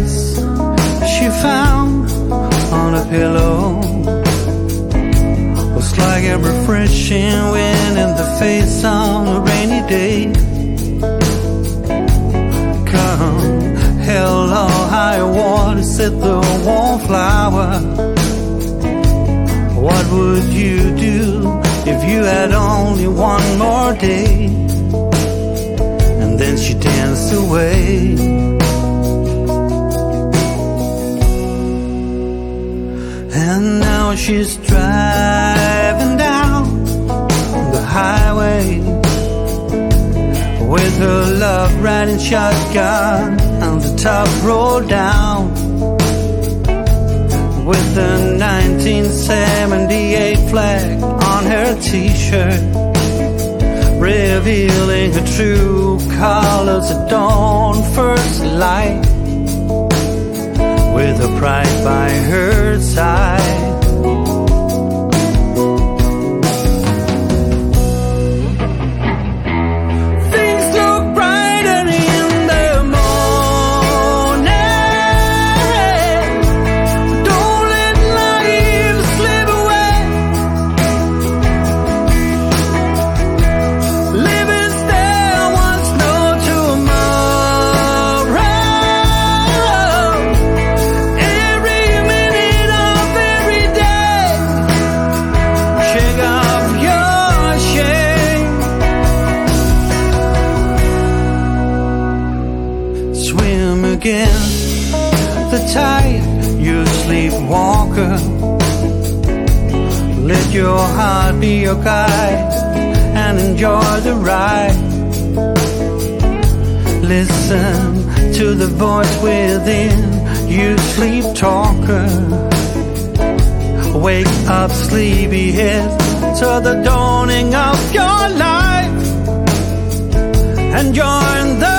kiss she found on a pillow was like a refreshing wind in the face on a rainy day. Come hell or high water, said the wallflower. What would you do if you had only one more day? And then she danced away. And now she's driving down the highway with her love riding shotgun on the top road down, with the 1978 flag on her t-shirt, revealing her true colors at dawn first light, with her pride by her side. Against the tide, you sleepwalker. Let your heart be your guide and enjoy the ride. Listen to the voice within you, sleep talker. Wake up, sleepyhead, to the dawning of your life and join the